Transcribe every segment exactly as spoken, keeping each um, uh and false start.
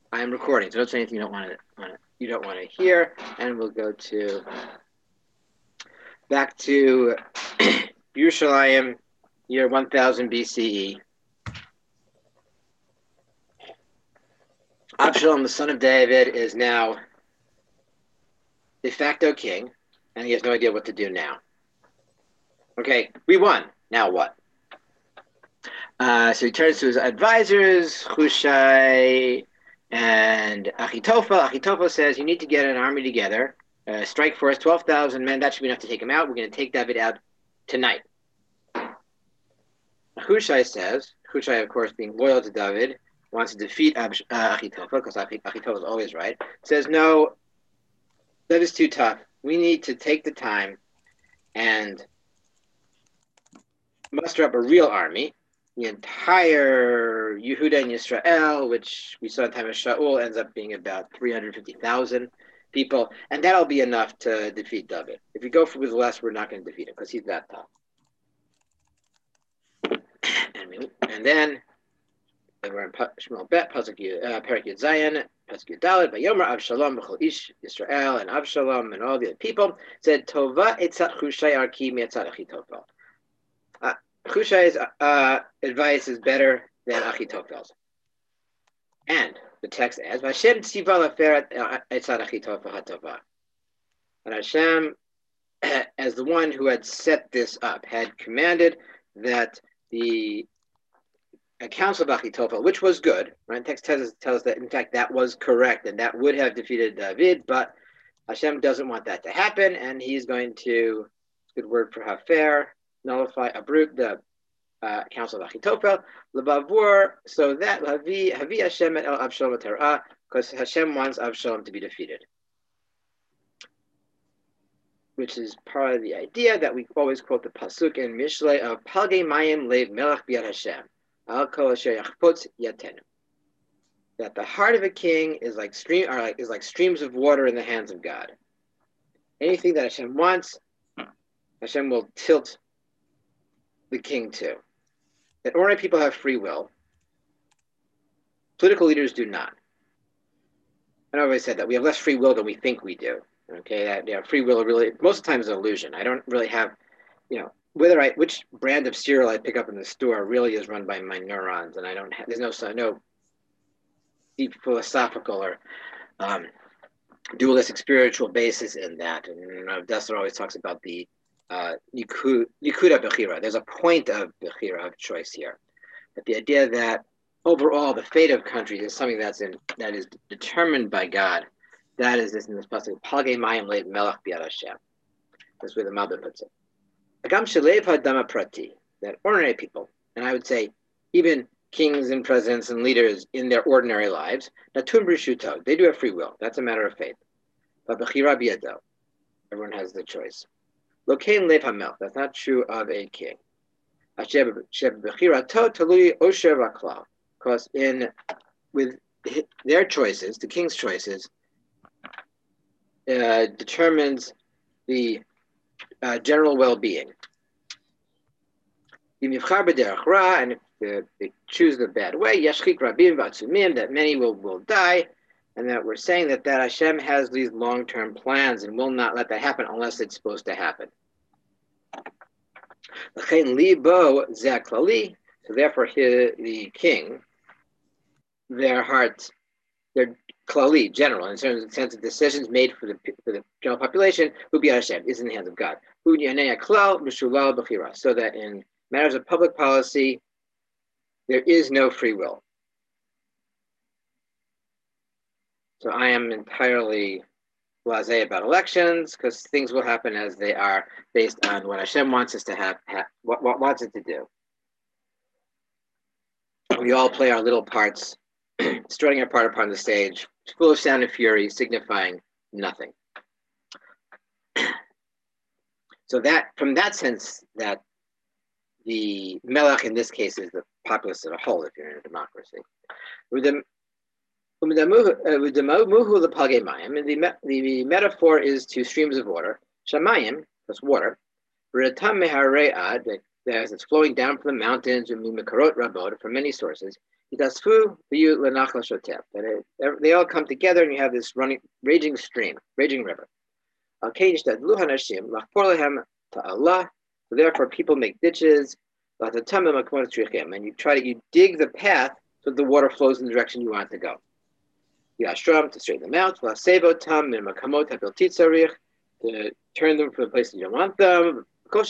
I'm recording, so don't say anything you don't want to you don't want to hear. And we'll go to back to Yerushalayim, year one thousand B C E. Absalom, the son of David, is now de facto king, and he has no idea what to do now. Okay, we won. Now what? Uh, so he turns to his advisors, Hushai and Achitophel. Achitophel says, you need to get an army together, uh, strike force, twelve thousand men. That should be enough to take him out. We're going to take David out tonight. Hushai says, Hushai, of course, being loyal to David, wants to defeat uh, Achitophel, because Achitophel is always right, says, no, that is too tough. We need to take the time and muster up a real army. The entire Yehuda and Yisrael, which we saw in time of Shaul, ends up being about three hundred fifty thousand people, and that'll be enough to defeat David. If we go for with less, we're not going to defeat him because he's that tough. And, we, and then we're in Shmuel Bet, Pasuk uh, Perek Yud Zayin, Pasuk Yud Daled, Vayomer Avshalom b'chol ish Yisrael, and Avshalom and all the other people said, Tova etzat Hushai arki me'etzat Achitophel. Uh, Hushai's uh, advice is better than Achitophel's. And the text adds, Hashem tziva leferet etzat Achitophel hatova. And Hashem, as the one who had set this up, had commanded that the counsel of Achitophel, which was good, right? The text tells, tells us that, in fact, that was correct, and that would have defeated David, but Hashem doesn't want that to happen, and he's going to, good word for hafer, nullify, uproot the uh, counsel of Achitophel, lebavur, so that Havi Havi Hashem et el Avshalom terah, because Hashem wants Avshalom to be defeated, which is part of the idea that we always quote the pasuk in Mishlei of Palgei Mayim Lev Melech B'yad Hashem, Al Kol Asher Yachpotz Yatenu. That the heart of a king is like stream, or like, is like streams of water in the hands of God. Anything that Hashem wants, Hashem will tilt the king to. That ordinary people have free will. Political leaders do not. I've always said that we have less free will than we think we do. Okay, that yeah, free will really most of the time is an illusion. I don't really have, you know, whether I which brand of cereal I pick up in the store really is run by my neurons, and I don't have, there's no no deep philosophical or um, dualistic spiritual basis in that. And you know, Dessler always talks about the uh, Nikuda Bechira. There's a point of Bechira, of choice here. But the idea that overall the fate of countries is something that's in that is determined by God. That is this in this passage. Palgei Mayim Lev Melech B'yad Hashem. That's where the Malbim puts it. Agam Shelev Hadama Prati, that ordinary people, and I would say even kings and presidents and leaders in their ordinary lives, Natun B'Rishuto, they do have free will. That's a matter of faith. But Bechira B'yado, everyone has the choice. Lokein Lev HaMelech, that's not true of a king. Asher Bechirato Talui Osher V'Klal, because in with their choices, the king's choices, uh, determines the uh, general well-being. And if they, they choose the bad way, Yashchik Rabim Vatsumim, that many will, will die, and that we're saying that, that Hashem has these long-term plans and will not let that happen unless it's supposed to happen. So therefore, he, the king, their hearts, their klali, general, in terms of sense of decisions made for the for the general population, who be Hashem, is in the hands of God. So that in matters of public policy, there is no free will. So I am entirely blasé about elections because things will happen as they are, based on what Hashem wants us to have, have what, what wants it to do. We all play our little parts, strutting our part upon the stage, full of sound and fury, signifying nothing. So that, from that sense, that the melech in this case is the populace as a whole, if you're in a democracy. The, the, the metaphor is to streams of water. Shamayim, that's water. As it's flowing down from the mountains, from many sources. Yitasfu v'yu lenachal shotef. And it, they all come together, and you have this running, raging stream, raging river. Al kein yishtadlu hanashim lachpor lehem ta'Allah. So therefore, people make ditches. And you try to you dig the path so the water flows in the direction you want it to go. Yashram to straighten them out. Tam to turn them from the places you don't want them.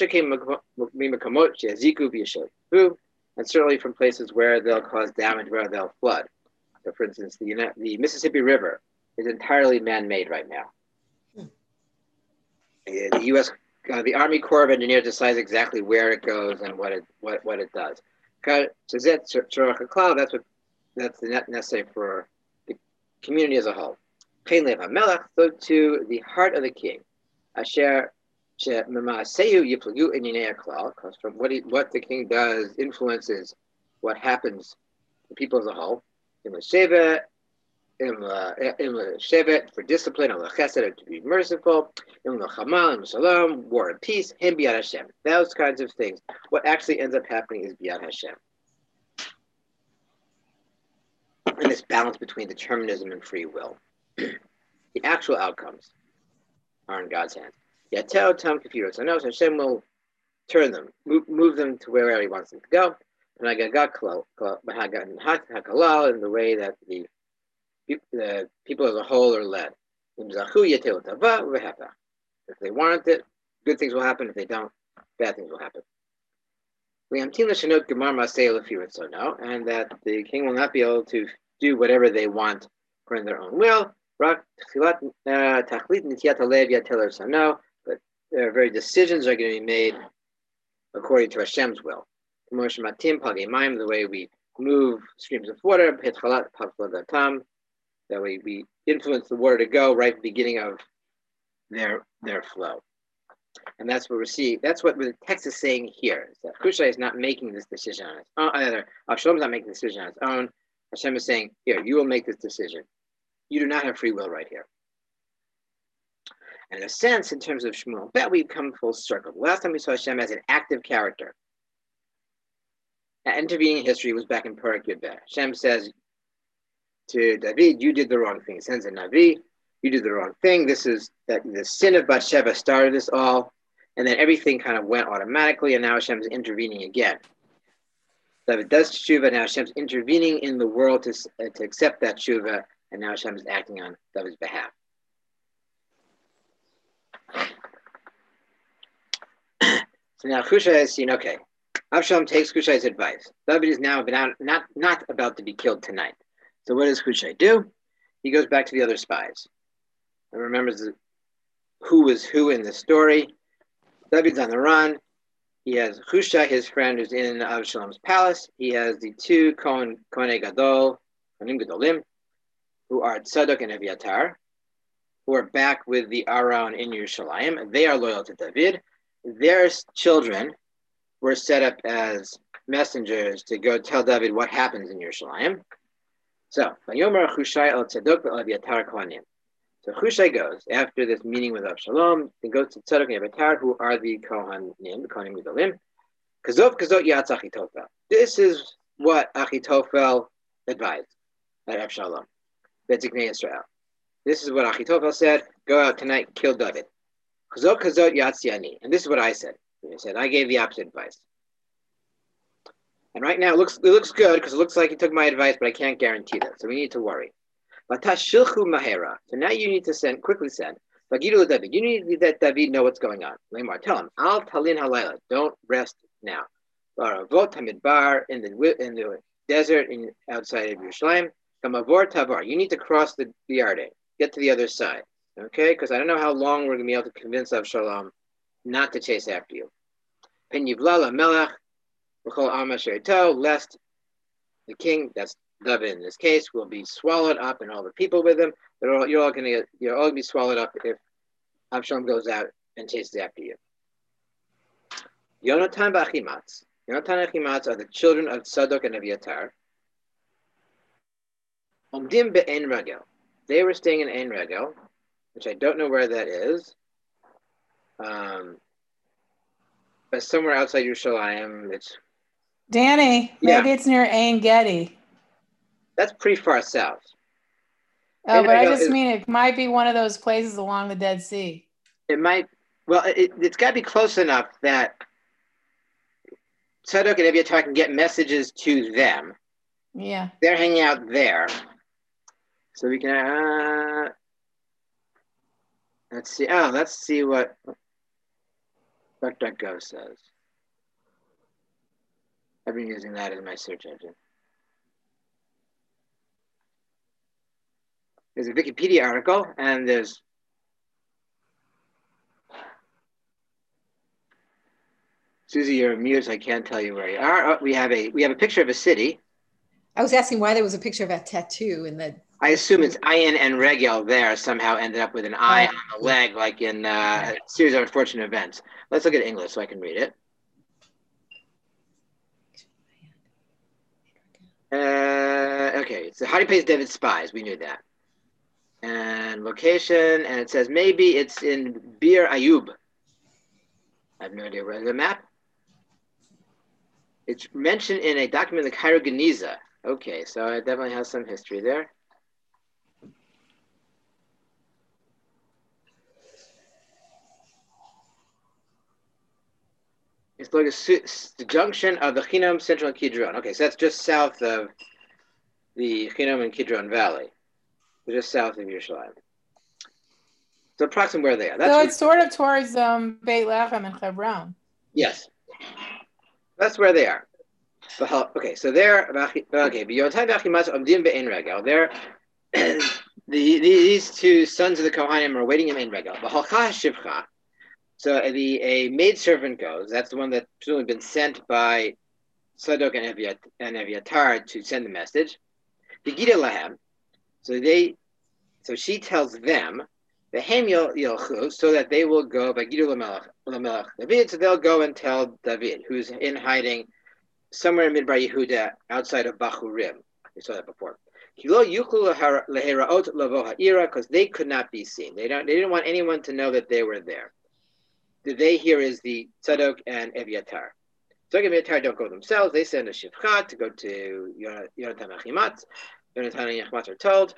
And certainly from places where they'll cause damage, where they'll flood. So, for instance, the the Mississippi River is entirely man-made right now. The U S Uh, the Army Corps of Engineers decides exactly where it goes and what it what, what it does. That's what that's the net necessary for the community as a whole. So to the heart of the king, Asher because from what he, what the king does influences what happens to people as a whole. Shevet for discipline, or chesed to be merciful, chamal, shalom, war and peace, him biyad Hashem. Those kinds of things. What actually ends up happening is biyad Hashem. And this balance between determinism and free will. The actual outcomes are in God's hands. Yatel tam kafiros. I know Hashem will turn them, move, move them to wherever He wants them to go. And I got in the way that the the people as a whole are led. If they want it, good things will happen. If they don't, bad things will happen. And that the king will not be able to do whatever they want according to their own will. But their very decisions are going to be made according to Hashem's will. The way we move streams of water, that way we influence the water to go right at the beginning of their their flow. And that's what we're seeing. That's what the text is saying here. Is that Hushai is not making this decision on his own. Either Avshalom is not making the decision on his own. Hashem is saying, here, you will make this decision. You do not have free will right here. And in a sense, in terms of Shmuel, bet we've come full circle. The last time we saw Hashem as an active character, intervening in history, was back in Perek Yud Bet. Hashem says to David, you did the wrong thing. He sends a Navi, you did the wrong thing. This is that the sin of Bathsheba started this all, and then everything kind of went automatically, and now Hashem's intervening again. David does tshuva, now Hashem's intervening in the world to, uh, to accept that tshuva, and now Hashem is acting on David's behalf. So now Hushai has seen, okay, Avshalom takes Hushai's advice. David is now not, not, not about to be killed tonight. So what does Hushai do? He goes back to the other spies and remembers who was who in the story. David's on the run. He has Hushai, his friend, who's in Avshalom's palace. He has the two Kohen Kohen Gadol, Kohanim Gadolim, who are Tzadok and Abiatar, who are back with the Aron in Yerushalayim. They are loyal to David. Their children were set up as messengers to go tell David what happens in Yerushalayim. So, Vayomer Hushai el Tzadok ve'Abiatar Kohanim. So Hushai goes after this meeting with Avshalom. He goes to Tzadok and Abiatar, who are the Kohanim, the Kohanim Gedolim. Kazov kazot yatz Achitophel. This is what Achitophel advised at Avshalom. Betziknei Israel. This is what Achitophel said. Go out tonight, kill David. Kazot kazot yatz Yani. And this is what I said. He said, I gave the opposite advice. And right now it looks it looks good because it looks like he took my advice, but I can't guarantee that. So we need to worry. Shilchu mahera. So now you need to send, quickly send. Vagidu David. You need to let David know what's going on. Lamar, tell him. Al talin halayla. Don't rest now. Vot hamidbar in the in the desert in outside of Yerushalayim. Kamavor tavar. You need to cross the Yarden. Get to the other side. Okay? Because I don't know how long we're going to be able to convince Avshalom not to chase after you. Pen yivlala melech. Lest the king, that's David in this case, will be swallowed up and all the people with him. They're all, you're all going to get, you're all going to be swallowed up if Avshalom goes out and chases after you. Yonatan v'Achimatz. Yonatan and Achimatz are the children of Tzadok and Abiatar. Omdim be'en Regel. They were staying in Ein Regel, which I don't know where that is. Um, but somewhere outside Yerushalayim, it's Danny, maybe yeah. It's near Ein Gedi. That's pretty far south. Oh, Ein but I Regel just is, mean it might be one of those places along the Dead Sea. it might, well, it, it's got to be close enough that Tzadok and Eviatar can get messages to them. Yeah. They're hanging out there. So we can, uh, let's see. Oh, let's see what DuckDuckGo says. I've been using that as my search engine. There's a Wikipedia article, and there's Susie, you're mute. So I can't tell you where you are. Oh, we have a we have a picture of a city. I was asking why there was a picture of a tattoo in the. I assume it's Ayin and Regel there somehow ended up with an eye Uh, on the leg, like in uh, a series of unfortunate events. Let's look at English so I can read it. Uh, okay, it's the Hadi Pays David Spies. We knew that. And location, and it says maybe it's in Bir Ayub. I have no idea where the map. It's mentioned in a document, the Cairo Geniza. Okay, so it definitely has some history there. It's like a, the junction of the Chinom, Central, and Kidron. Okay, so that's just south of the Chinom and Kidron Valley. So just south of Yerushalayim. So approximately where they are. That's so what, it's sort of towards um, Beit Lechem and Hebron. yes. That's where they are. Okay, so they're okay. They're the, these two sons of the Kohanim are waiting in Ein Regel. So the a maidservant goes. That's the one that's presumably been sent by Sadok and, Eviat, and Eviatar to send the message. So they, so she tells them, the Yilchu, so that they will go by Gidu Lamelech David. So they'll go and tell David, who's in hiding somewhere in Midbar Yehuda, outside of Bachurim. We saw that before. Because they could not be seen. They don't. They didn't want anyone to know that they were there. The they here is the Tzadok and Eviatar. Tzadok and Eviatar don't go themselves. They send a shivcha to go to Yonatan Achimatz. Yonatan and Achimatz are told.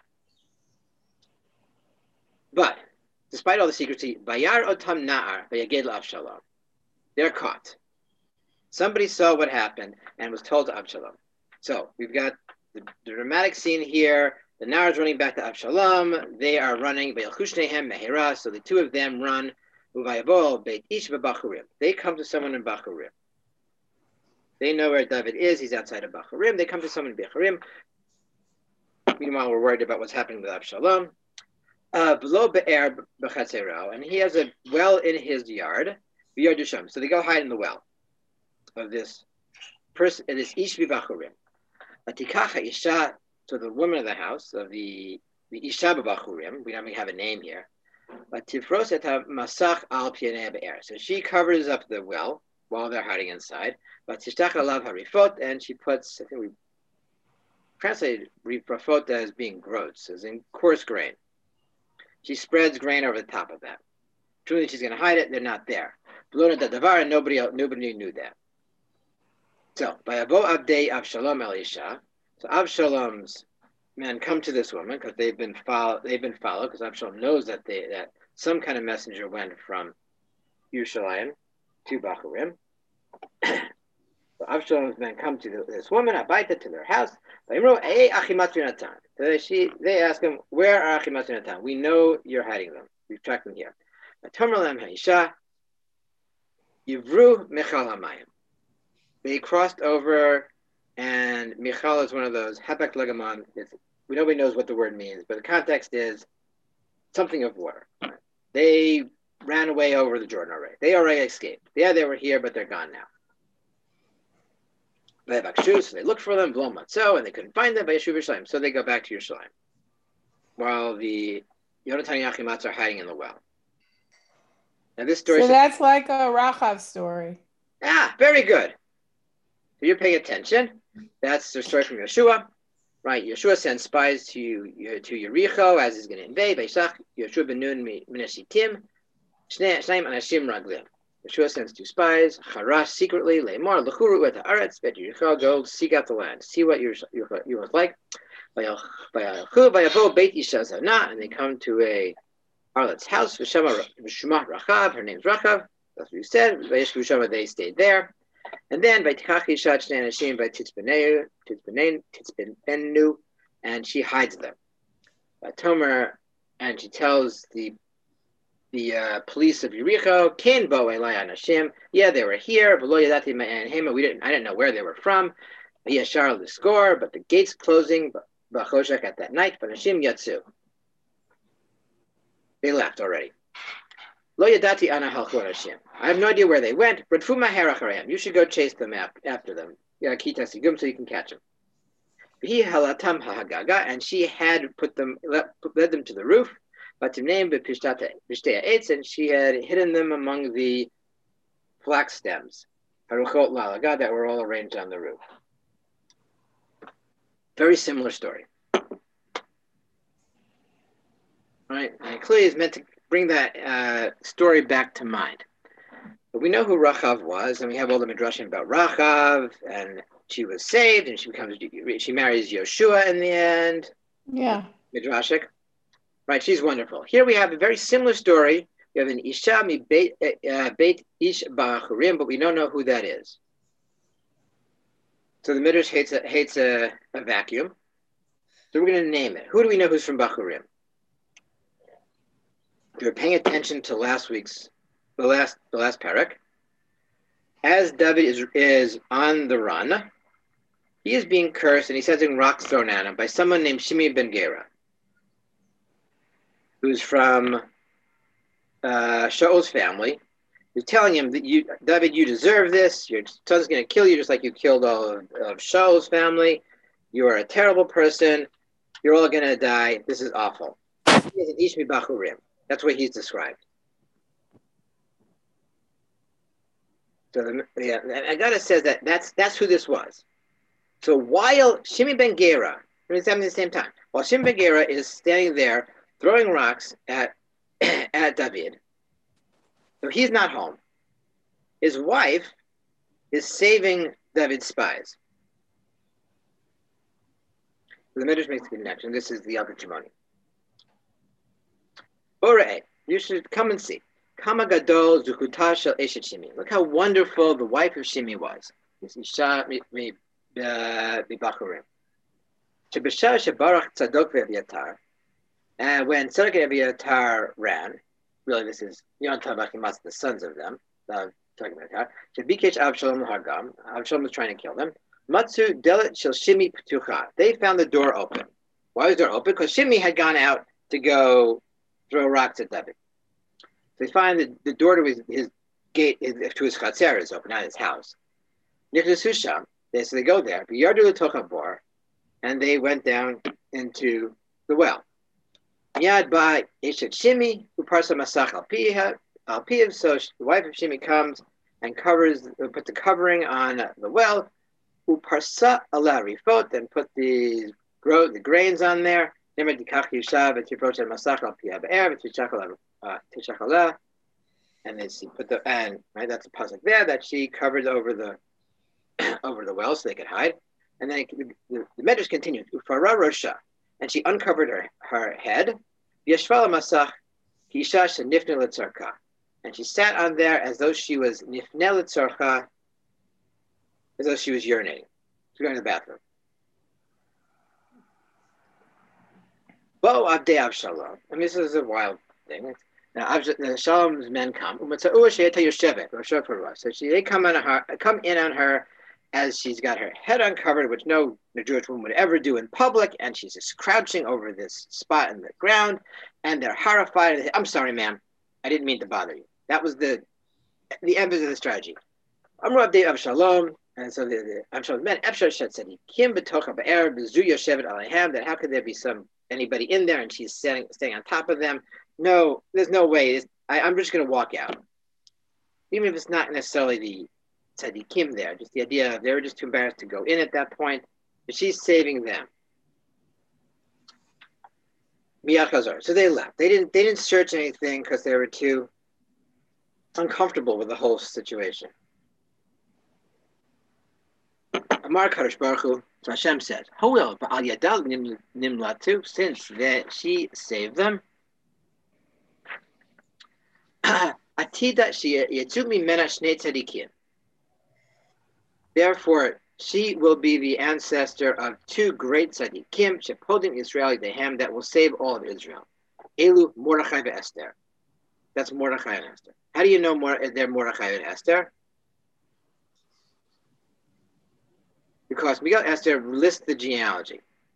But despite all the secrecy, Bayar Otam Na'ar Bayaged Avshalom. They're caught. Somebody saw what happened and was told to Absalom. So we've got the, the dramatic scene here. The Na'ar is running back to Absalom. They are running. So the two of them run. They come to someone in Bachurim. They know where David is. He's outside of Bachurim. They come to someone in Bachurim. Meanwhile, we're worried about what's happening with Absalom. Uh, below Be'er B'chatzerah, and he has a well in his yard. So they go hide in the well of this person, this Ish B'Bachurim. Atikacha Isha, so the woman of the house, of the, the Isha B'Bachurim, we don't even have a name here. Tifros et masach al pianei be'er. So she covers up the well while they're hiding inside. But tishtach alav harifot, and she puts, I think we translated rifot as being groats, as in coarse grain. She spreads grain over the top of that. Truly, she's going to hide it. They're not there. Belona dadavar, and nobody else, nobody knew that. So by Abo Abdei Avshalom Elisha, so Avshalom's men come to this woman because they've been followed. They've been followed because Absalom knows that they that some kind of messenger went from Yerushalayim to Bachurim. So Absalom's men come to the, this woman, Abaita, to their house. So she, they ask him, "Where are Achimat Yonatan? We know you're hiding them. We've tracked them here." Yivru Michal Hamayim. They crossed over, and Michal is one of those Hapek Legamon. We nobody knows what the word means, but the context is something of water. They ran away over the Jordan already. They already escaped. Yeah, they were here, but they're gone now. So they looked for them, so and they couldn't find them by Yeshuv Yerushalayim. So they go back to Yerushalayim, while the Yonatan and Achimatz are hiding in the well. Now this story. So that's like a Rachav story. Ah, very good. So you're paying attention. That's the story from Yeshua, right? Yeshua sends spies to to Yericho as he's going to invade. Yeshua ben Nun minashitim, shneim anashim raglim. Yeshua sends two spies, Harash secretly, Leimar, Lechuru et haaretz, bet Yericho, go seek out the land, see what Yericho was like. And they come to a harlot's house. Rachav, her name's Rachav. That's what you said. They stayed there. And then by Tikachi Shach Nanashim by Titzbenu, Titzbenu, and she hides them. By Tomer, and she tells the the uh, police of Yericho, Ken Bo Elai Anashim. Yeah, they were here, but Lo Yadati and Hema, we didn't I didn't know where they were from. Yashar the score, but the gates closing Bachoshak at that night, but Nashim Yatsu. They left already. Lo Yadati Ana Halchu Anashim. I have no idea where they went. Radfuma Heracharayim. You should go chase them after them. Yeah, Kita Sigum, so you can catch them. He halatam hahagaga, and she had put them led them to the roof. But to name b'pishtata eitz, and she had hidden them among the flax stems, haruchot lalaga, that were all arranged on the roof. Very similar story. Right, and clearly is meant to bring that uh, story back to mind. But we know who Rachav was, and we have all the midrashim about Rachav, and she was saved, and she becomes she marries Yoshua in the end. Yeah, midrashic, right? She's wonderful. Here we have a very similar story. We have an Isha mi Beit uh, Beit Ish Bachurim, but we don't know who that is. So the midrash hates a, hates a, a vacuum. So we're going to name it. Who do we know who's from Bachurim? If you're paying attention to last week's the last the last parak, as David is is on the run, he is being cursed, and he's having rocks thrown at him by someone named Shimi ben Gera, who's from uh, Shaul's family. He's telling him that you, David, you deserve this. Your son's going to kill you just like you killed all of, of Shaul's family. You are a terrible person. You're all going to die. This is awful. He is an Ishmi Bachurim. That's what he's described. So the, yeah, Agada says that that's that's who this was. So while Shimi ben Gera, it's happening at the same time, while Shimi ben Gera is standing there throwing rocks at at David, so he's not home. His wife is saving David's spies. So the Midrash makes the connection. This is the Yalkut Shimoni. Ore, you should come and see. Kama gadol zukuta shel eshet Shimi. Look how wonderful the wife of Shimi was. This Isha mi Bachurim. Shebeshah shebarach tzadok ve'Abiatar. And when Tzadok and Abiatar ran, really this is Yontav Achimas, the sons of them, uh, Tzadok and Abiatar. Shebikesh Avshalom Hagam. Avshalom was trying to kill them. Matzu delet shel Shimi ptucha. They found the door open. Why was the door open? Because Shimi had gone out to go throw rocks at David. They find that the door to his, his gate, his, to his chatzer is open, not his house. Nichnasu they so they go there. But Yardu l'tochabor, and they went down into the well. Yad ba eshet Shimi uparsa masach al piha al piv. So the wife of Shimi comes and covers, put the covering on the well. Uparsa ala rifot, then put the grow the grains on there. Nemer dikach yishav et yiproch masach al piha be'er v'tichach Uh, and then she put the and right that's a pasuk there that she covered over the over the well so they could hide, and then it, the, the Medrash continued Ufara Rosha, and she uncovered her her head Yeshvala Masach Kisha Nifne Litzarka, and she sat on there as though she was Nifne Litzarka, as though she was urinating. She's going to the bathroom. Bo Abdei Avshalom. I mean, this is a wild thing. Now, the Shalom's men come. So she, they come on her, come in on her as she's got her head uncovered, which no Jewish woman would ever do in public, and she's just crouching over this spot in the ground, and they're horrified. I'm sorry, ma'am, I didn't mean to bother you. That was the the emphasis of the strategy. Amru Abdei Avshalom, and so the, the Avshalom's men, Avshashat said, "Kim b'tocha be'er b'zu yoshevet aleihem." That how could there be some anybody in there, and she's standing staying on top of them? No, there's no way. I, I'm just going to walk out. Even if it's not necessarily the tzaddikim there, just the idea of they were just too embarrassed to go in at that point, but she's saving them. So they left. They didn't They didn't search anything because they were too uncomfortable with the whole situation. Amar Kadosh Baruch Hu, So Hashem says, Hoel ba'al yadal nimlatu, since that she saved them. Atida she yatzumi mena shnei tzadikim. Therefore, she will be the ancestor of two great tzaddikim, shepodim Israel Yedehem, that will save all of Israel. Elu Mordechai ve'Esther. That's Mordechai and Esther. How do you know more? They're Mordechai and Esther? Because Miguel Esther lists the genealogy.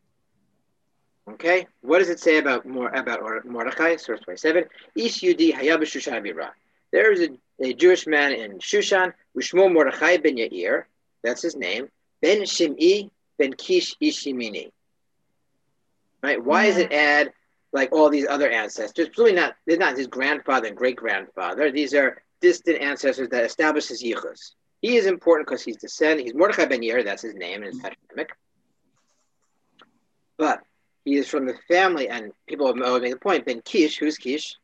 Okay, what does it say about more about Mordechai? Source twenty-seven. Ish Yudi Hayab Shushan Bira. There is a, a Jewish man in Shushan, Ushmo Mordechai ben Yair. That's his name. Ben Shim'i ben Kish Ishimini. Right? Why does it add like all these other ancestors? It's really not. They're not his grandfather and great grandfather. These are distant ancestors that establish his yichus. He is important because he's descendant. He's Mordechai ben Yair. That's his name and his patronymic. But he is from the family, and people have made the point. Ben Kish, who's Kish?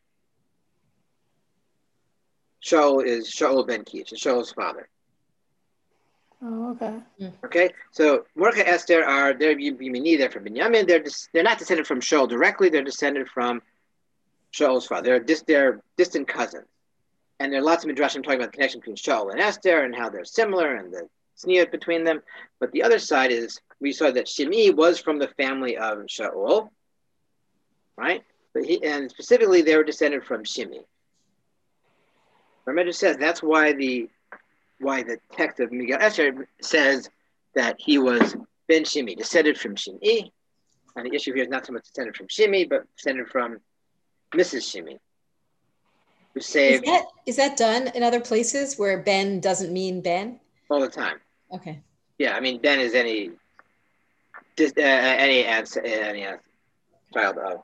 Shaul is Shaul ben Kish, it's Shaul's father. Oh, okay. Okay, so Mordechai and Esther are they're Yemini, they're from Binyamin. They're dis, they're not descended from Shaul directly. They're descended from Shaul's father. They're dis, they're distant cousins, and there are lots of midrashim talking about the connection between Shaul and Esther and how they're similar and the sneer between them. But the other side is we saw that Shimi was from the family of Shaul, right? But he and specifically they were descended from Shimi. Ramesh says that's why the why the text of Miguel Esther says that he was Ben Shimi, descended from Shimi. And the issue here is not so much descended from Shimi, but descended from Missus Shimi, who saved. Is that, is that done in other places where Ben doesn't mean Ben? All the time. Okay. Yeah, I mean Ben is any just uh, any ans- any uh, child of.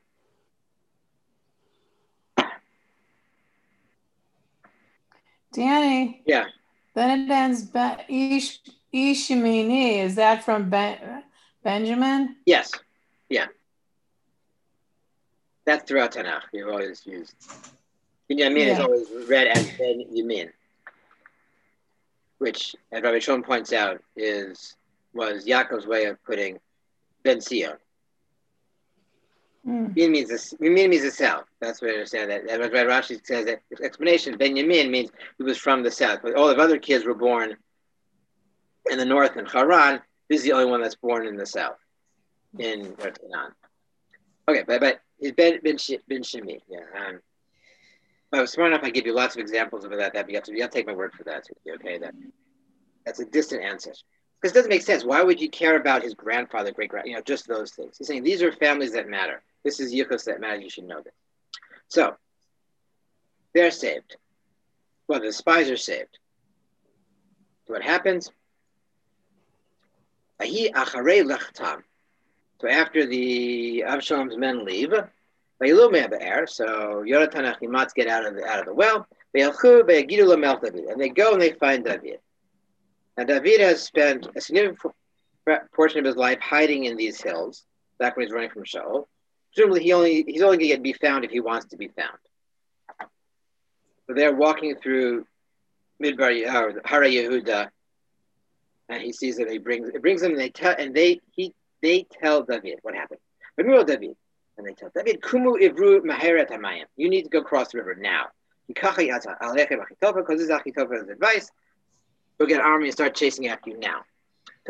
Danny. Yeah. Then it ends ben, Ish Ishimini. Is that from ben, Benjamin? Yes. Yeah. That's throughout Tanakh. You've always used. Binyamin Yeah. is always read as Ben Yamin, which, as Rabbi Shon points out, is was Yaakov's way of putting Ben Sion. Mm. Yamin means the Yamin means the south. That's what I understand. That that's why Rashi says that the explanation Ben Yamin means he was from the south, but all the other kids were born in the north in Haran. This is the only one that's born in the south in Canaan. Okay, but but it's Ben Ben Ben Shimi. Yeah. Um, I was smart enough. I give you lots of examples of that. That you have to you have to take my word for that. Okay, that that's a distant ancestor. Because it doesn't make sense. Why would you care about his grandfather, great grand, you know, just those things? He's saying these are families that matter. This is yichus that matters. You should know this. So they're saved. Well, the spies are saved. What happens? Ahi acharei lechtam. So after the Avshalom's men leave, so Yonatan and Achimatz get out of the out of the well. And they go and they find David. Now David has spent a significant portion of his life hiding in these hills, back when he's running from Shaul. Presumably he only he's only going to be found if he wants to be found. So they're walking through Midbar uh, Hara Yehuda, and he sees that he brings it brings them and they tell and they he they tell David what happened. David. And they tell David, Kumu Ivru Maheret Hamayim. You need to go cross the river now. Because this is Achitophel's advice. We'll get an army and start chasing after you now. So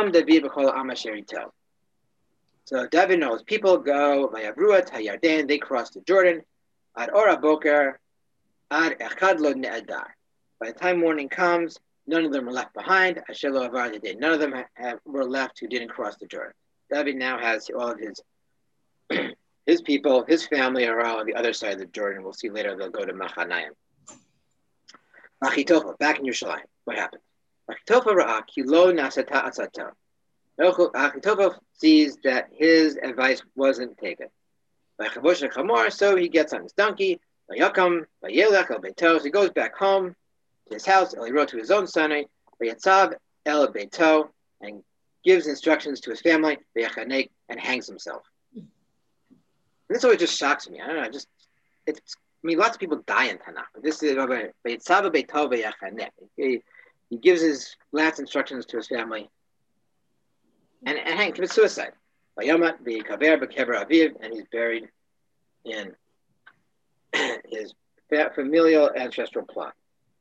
David knows people go Vayavruat Hayarden, they cross the Jordan. Ad Ora Boker, Ad Echad Lo Ne'adar. By the time morning comes, none of them are left behind. Ashelo Avar Yadin. None of them have, were left who didn't cross the Jordan. David now has all of his his people, his family are all on the other side of the Jordan. We'll see later they'll go to Machanaim. Achitophel, back in Yerushalayim. What happened? Achitophel ra'ah ki lo nasata atzato. Achitophel sees that his advice wasn't taken. So he gets on his donkey. So he goes back home to his house. He wrote to his own son, El Beito, and gives instructions to his family, and hangs himself. And this always just shocks me. I don't know. Just it's. I mean, lots of people die in Tanakh. But this is he, he gives his last instructions to his family, and, and Hank commits suicide. Vayomat v'yikaber b'kever aviv, and he's buried in his familial ancestral plot.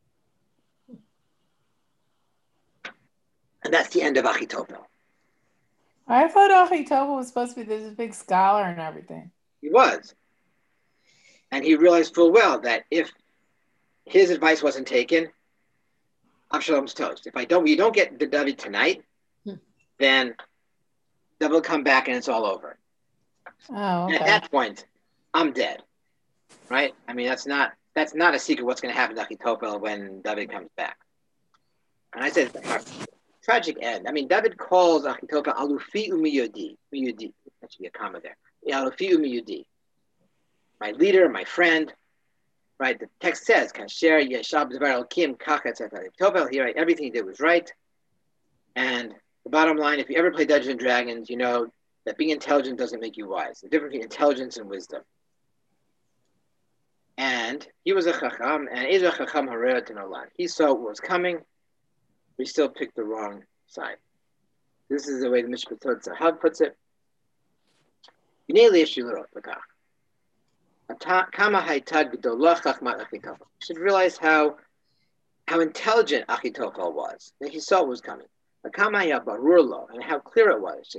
And that's the end of Achitophel. I thought Achitophel was supposed to be this big scholar and everything. He was. And he realized full well that if his advice wasn't taken, Avshalom's toast. If I don't, you don't get the David tonight, hmm. then David will come back and it's all over. Oh, okay. And at that point, I'm dead. Right? I mean, that's not that's not a secret what's going to happen to Achitophel when David comes back. And I said, tragic end. I mean, David calls Achitophel Alufi Umiyudi. Miyudi. That should be a comma there. Alufi Umiyudi. My leader, my friend. Right? The text says, Kasher Yeshab Devar Elkim Kachat Achitophel. Here, everything he did was right. And the bottom line, if you ever play Dungeons and Dragons, you know that being intelligent doesn't make you wise. The difference between intelligence and wisdom. And he was a chacham, and is a chacham hareret in Olam. He saw what was coming, but he still picked the wrong side. This is the way the Mishpatot Zahav puts it. You should realize how how intelligent Achitophel was. That he saw what was coming. And how clear it was.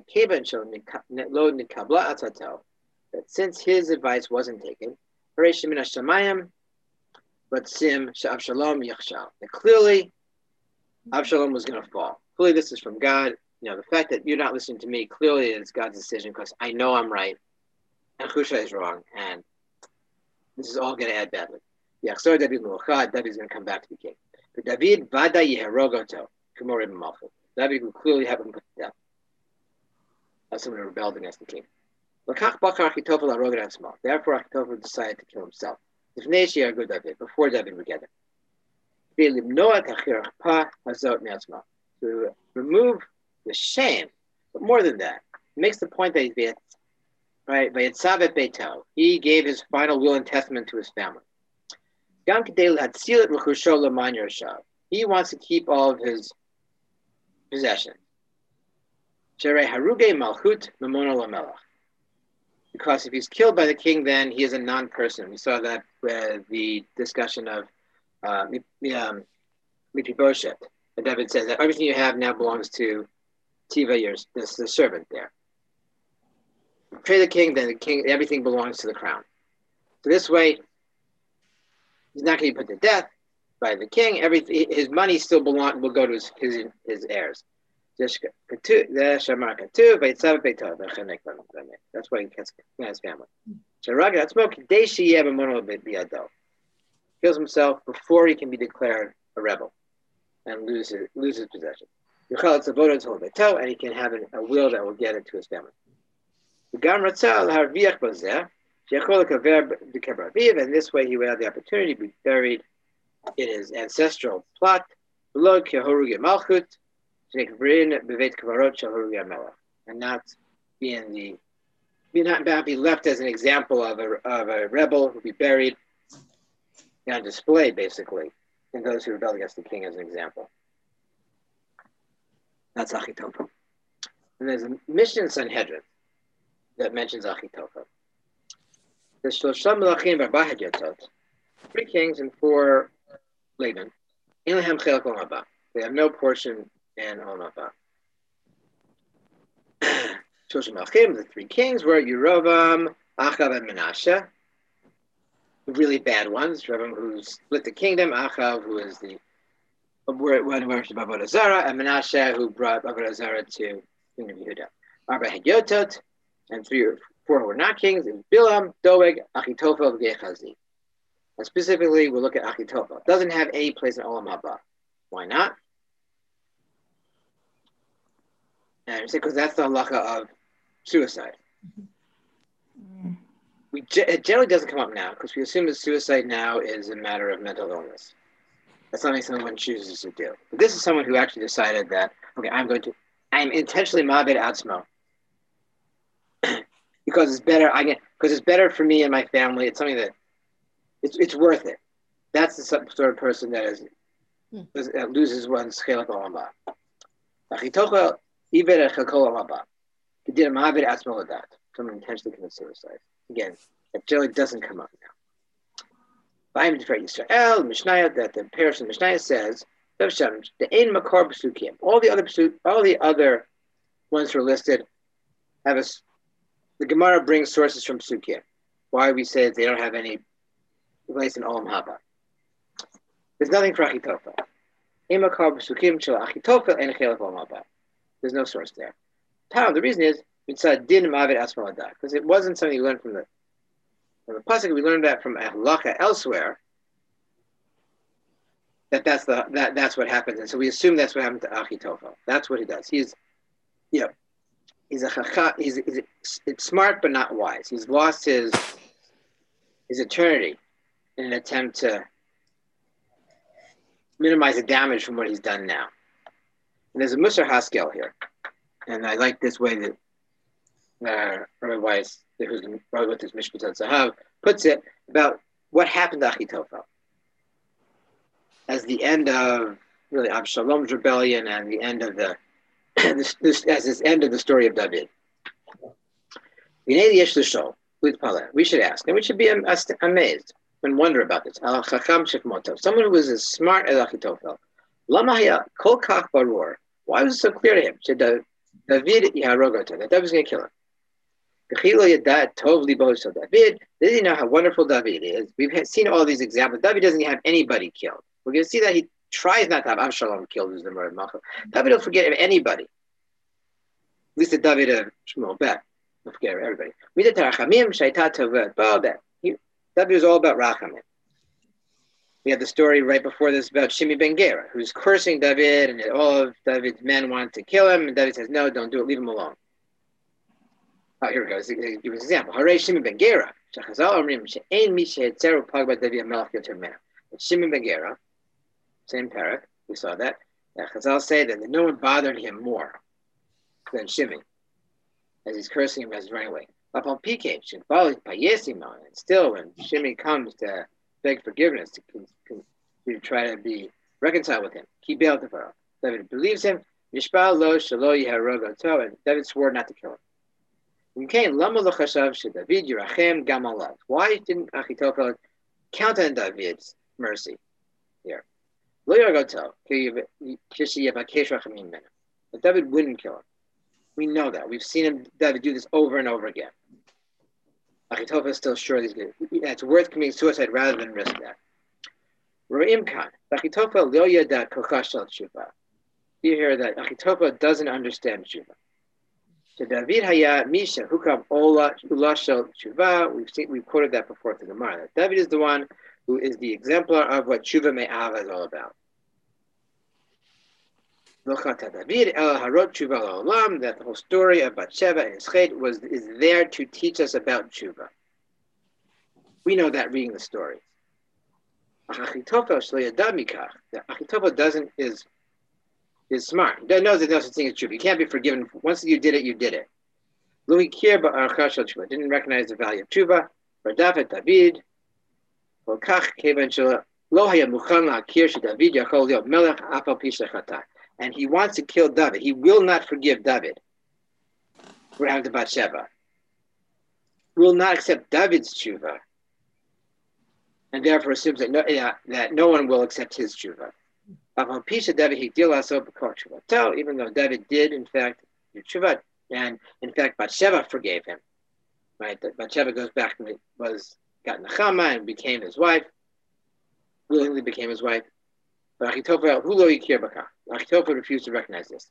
That since his advice wasn't taken, but sim Avshalom Yachshal. Clearly, Avshalom was going to fall. Clearly, this is from God. You know, the fact that you're not listening to me, clearly it's God's decision because I know I'm right and Chusha is wrong, and this is all going to end badly. Yachzor David Melucha, David's going to come back to be king. But David Vada Yeherogoto, Kemorim Malchut. David would clearly have him put to death as someone who rebelled against the king. Therefore, Achitophel decided to kill himself. Before David would get it. To remove the shame, but more than that, it makes the point that he's right. He gave his final will and testament to his family. He wants to keep all of his possessions. Because if he's killed by the king, then he is a non-person. We saw that with the discussion of uh, Mephibosheth. And David says that everything you have now belongs to Tiva, your the, the servant there. Betray the king, then the king, everything belongs to the crown. So this way, he's not going to be put to death by the king. Everything, his money still belong will go to his his, his heirs. That's why he has his family. Kills himself before he can be declared a rebel and lose his, lose his possession. And he can have a will that will get it to his family. And this way he would have the opportunity to be buried in his ancestral plot, and not be in the be not, not be left as an example of a of a rebel who be buried on display, basically, and those who rebel against the king as an example. That's Achitophel. And there's a Mishnah in Sanhedrin that mentions Achitophel. There's Shloshah Melachim v'Arba Hadyotot, three kings and four laymen. In lehem chelek olam haba. They have no portion in olam haba. Shloshah Melachim, the three kings, were Yerovam, Achav, and Menashe. The really bad ones. Yerovam, who split the kingdom. Achav, who is the one who worshipped Avodah Zarah, and Menashe, who brought Avodah Zarah to Kingdom of Yehuda. Arba Hadyotot, and three or four who were not kings, and Bilam, Doeg, Achitophel, Gehazi. And specifically, we'll look at Achitophel. It doesn't have any place in Olam Haba. Why not? And because that's the halacha of suicide. Mm-hmm. We it generally doesn't come up now because we assume that suicide now is a matter of mental illness. That's something someone chooses to do. But this is someone who actually decided that, okay, I'm going to, I'm intentionally ma'abed atzmo because it's better. I get because it's better for me and my family. It's something that it's it's worth it. That's the sort of person that is that loses one's chelek olam haba. Achitophel, Ibera chakol haba. He did a ma'avid atzmo ladat. Someone intentionally commits suicide. Again, that generally doesn't come up now. Ba'im Tiferet Yisrael, Mishnayah, that the Parish of Mishnayah says, the Ein Makor Psukim. All the other psuk, all the other ones who are listed have a. The Gemara brings sources from Psukim. Why we say they don't have any place in Olam Haba. There's nothing for Achitofel. Ein Makor Psukim Shel Achitofel and Chelef Olam Haba. There's no source there. How? The reason is Mitzad Din Ma'avid Asma Ladat, because it wasn't something you learned from the from the pasuk. We learned that from Halacha elsewhere. That that's the that that's what happens, and so we assume that's what happened to Achitofel. That's what he does. He's, you know, he's a chacha. He's, he's it's smart but not wise. He's lost his his eternity in an attempt to minimize the damage from what he's done now. And there's a Musar Haskel here, and I like this way that uh, Rabbi Weiss, who's wrote with his Mishpat Zahav, puts it about what happened to Achitofel as the end of really Absalom's rebellion and the end of the this, this as this end of the story of David. We should ask, and we should be amazed and wonder about this. Someone who was as smart as Achitofel. Why was it so clear to him? David that David was going to kill him. David, did he know how wonderful David is? We've seen all these examples. David doesn't have anybody killed. We're going to see that he tries not to have Absalom killed, who's the murder of Malchus. David don't forget of anybody. At least the David of Shmuel Bet. Don't forget of everybody. David was all about Rachamim. We have the story right before this about Shimi ben Gera, who's cursing David, and all of David's men want to kill him, and David says, no, don't do it, leave him alone. Oh, here we go. Give us an example. Hare Shimi ben Gera. Shimi ben Gera, same parak, we saw that. Now, Chazal say that no one bothered him more than Shimi, as he's cursing him as he's running away. And still, when Shimi comes to beg forgiveness, to, to try to be reconciled with him, David believes him, and David swore not to kill him. Why didn't Achitofel count on David's mercy here? But David wouldn't kill him. We know that. We've seen him, David, do this over and over again. Achitofel is still sure he's good. It's worth committing suicide rather than risk that. You hear that Achitofel doesn't understand tshuva. So David haya misha hukam ola ula shel tshuva. We've seen, we've quoted that before to the Gemara. David is the one who is the exemplar of what tshuva me'ava is all about. David el harot tshuva la'olam. That the whole story of Bathsheba and his chet was is there to teach us about tshuva. We know that reading the story. Achitofel shlo yada mikach. Achitofel doesn't is. is smart. He knows there's no such thing as tshuva. You can't be forgiven. Once you did it, you did it. Lui kir ba'archa shel tshuva. Didn't recognize the value of tshuva. Bardaf David. Volkach kevan shel lo haya muchan la'akir sheDavid yachol liot melech afal pi shechata. And he wants to kill David. He will not forgive David for having to Bathsheba. Will not accept David's tshuva, and therefore assumes that no, yeah, that no one will accept his tshuva. Even though David did, in fact, do tshuva, and in fact, Bathsheba forgave him. Right? That Bathsheba goes back and was got Nechama and became his wife, willingly became his wife. But Achitofel, who lo yikir b'kach. Achitofel refused to recognize this.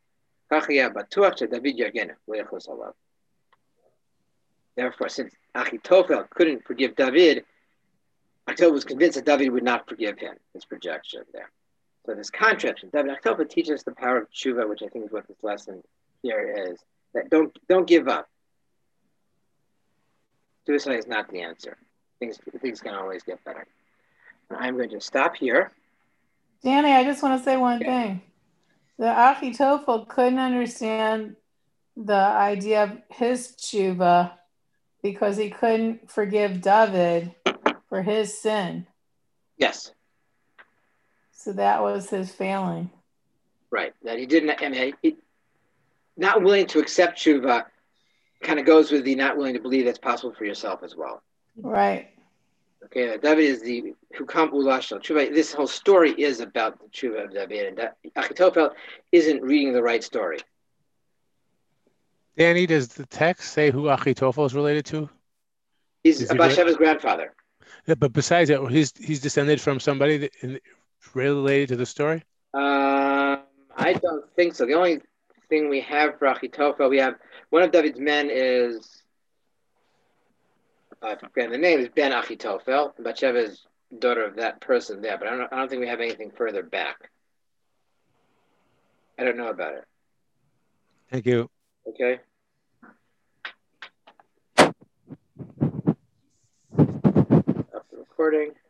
Therefore, since Achitofel couldn't forgive David, Achitofel was convinced that David would not forgive him. His projection there. So this contrast, David Achitofel teaches us the power of tshuva, which I think is what this lesson here is. That don't don't give up. Suicide is not the answer. Things things can always get better. And I'm going to stop here. Danny, I just want to say one thing. The Achitofel couldn't understand the idea of his tshuva because he couldn't forgive David for his sin. Yes. So that was his failing. Right. That he didn't. I mean, he, not willing to accept tshuva kind of goes with the not willing to believe that's possible for yourself as well. Right. Okay, David is the hukam ulashal tshuva. This whole story is about the tshuva of David, and Achitophel isn't reading the right story. Danny, does the text say who Achitophel is related to? He's he Bathsheba's grandfather. Yeah, but besides that, he's he's descended from somebody that in, related to the story. Um, I don't think so. The only thing we have for Achitophel, we have one of David's men is. I forget the name is Ben Achitophel. Bathsheba is daughter of that person there, but I don't. I don't think we have anything further back. I don't know about it. Thank you. Okay. Stop the recording.